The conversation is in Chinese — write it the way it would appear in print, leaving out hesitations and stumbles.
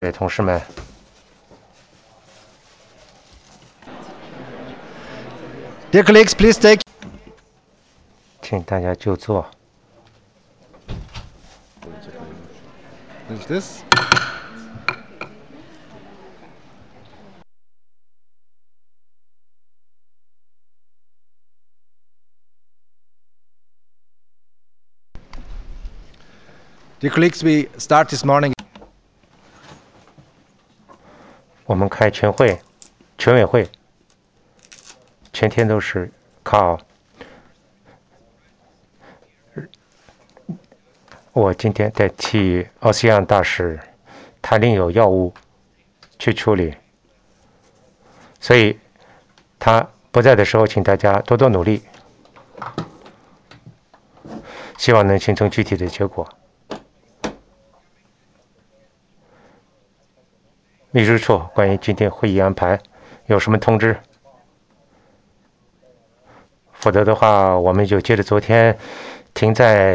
同事们，Dear colleagues, please take. 请大家就坐。 Is this? Dear colleagues, we start this morning. 我们开全委会，全天都是靠我今天代替奥西安大使，他另有要务去处理，所以他不在的时候，请大家多多努力，希望能形成具体的结果。秘书处关于今天会议安排有什么通知？否则的话，我们就接着昨天停在